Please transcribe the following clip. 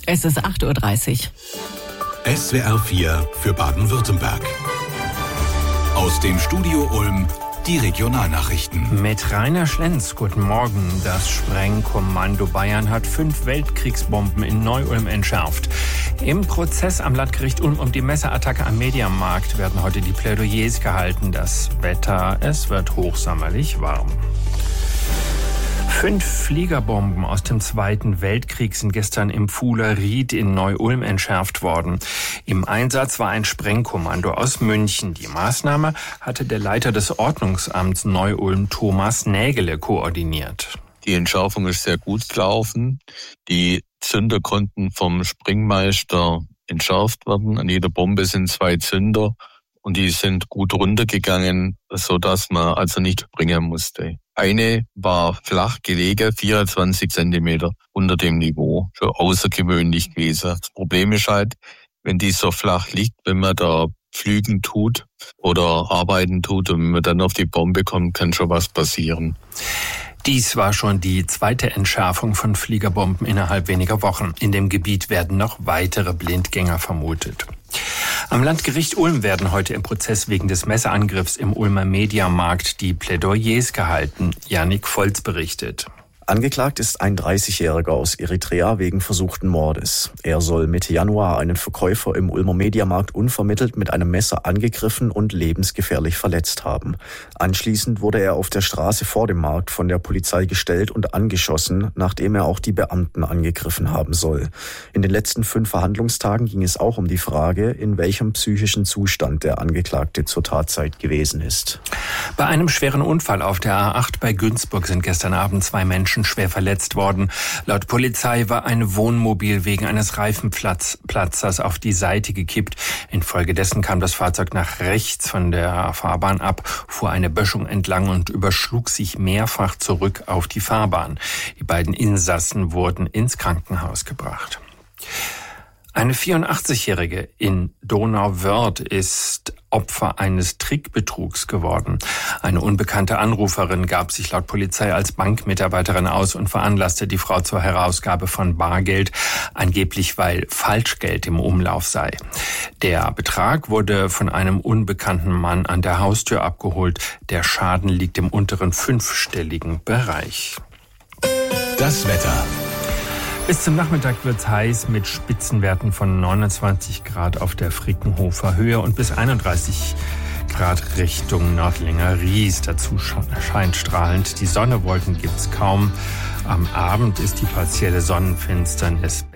Es ist 8:30 Uhr. SWR 4 für Baden-Württemberg. Aus dem Studio Ulm die Regionalnachrichten. Mit Rainer Schlenz, guten Morgen. Das Sprengkommando Bayern hat 5 Weltkriegsbomben in Neu-Ulm entschärft. Im Prozess am Landgericht Ulm um die Messerattacke am Mediamarkt werden heute die Plädoyers gehalten. Das Wetter, es wird hochsommerlich warm. 5 Fliegerbomben aus dem Zweiten Weltkrieg sind gestern im Pfuhler Ried in Neu-Ulm entschärft worden. Im Einsatz war ein Sprengkommando aus München. Die Maßnahme hatte der Leiter des Ordnungsamts Neu-Ulm, Thomas Nägele, koordiniert. Die Entschärfung ist sehr gut gelaufen. Die Zünder konnten vom Sprengmeister entschärft werden. An jeder Bombe sind 2 Zünder und die sind gut runtergegangen, sodass man also nicht springen musste. Eine war flach gelegen, 24 Zentimeter unter dem Niveau, schon außergewöhnlich gewesen. Das Problem ist halt, wenn die so flach liegt, wenn man da pflügen tut oder arbeiten tut und wenn man dann auf die Bombe kommt, kann schon was passieren. Dies war schon die zweite Entschärfung von Fliegerbomben innerhalb weniger Wochen. In dem Gebiet werden noch weitere Blindgänger vermutet. Am Landgericht Ulm werden heute im Prozess wegen des Messerangriffs im Ulmer Mediamarkt die Plädoyers gehalten. Jannik Volz berichtet. Angeklagt ist ein 30-Jähriger aus Eritrea wegen versuchten Mordes. Er soll Mitte Januar einen Verkäufer im Ulmer Mediamarkt unvermittelt mit einem Messer angegriffen und lebensgefährlich verletzt haben. Anschließend wurde er auf der Straße vor dem Markt von der Polizei gestellt und angeschossen, nachdem er auch die Beamten angegriffen haben soll. In den letzten 5 Verhandlungstagen ging es auch um die Frage, in welchem psychischen Zustand der Angeklagte zur Tatzeit gewesen ist. Bei einem schweren Unfall auf der A8 bei Günzburg sind gestern Abend 2 Menschen schwer verletzt worden. Laut Polizei war ein Wohnmobil wegen eines Reifenplatzers auf die Seite gekippt. Infolgedessen kam das Fahrzeug nach rechts von der Fahrbahn ab, fuhr eine Böschung entlang und überschlug sich mehrfach zurück auf die Fahrbahn. Die beiden Insassen wurden ins Krankenhaus gebracht. Eine 84-Jährige in Donauwörth ist Opfer eines Trickbetrugs geworden. Eine unbekannte Anruferin gab sich laut Polizei als Bankmitarbeiterin aus und veranlasste die Frau zur Herausgabe von Bargeld, angeblich weil Falschgeld im Umlauf sei. Der Betrag wurde von einem unbekannten Mann an der Haustür abgeholt. Der Schaden liegt im unteren 5-stelligen Bereich. Das Wetter. Bis zum Nachmittag wird's heiß mit Spitzenwerten von 29 Grad auf der Frickenhofer Höhe und bis 31 Grad Richtung Nördlinger Ries. Dazu scheint strahlend die Sonne, Wolken gibt's kaum. Am Abend ist die partielle Sonnenfinsternis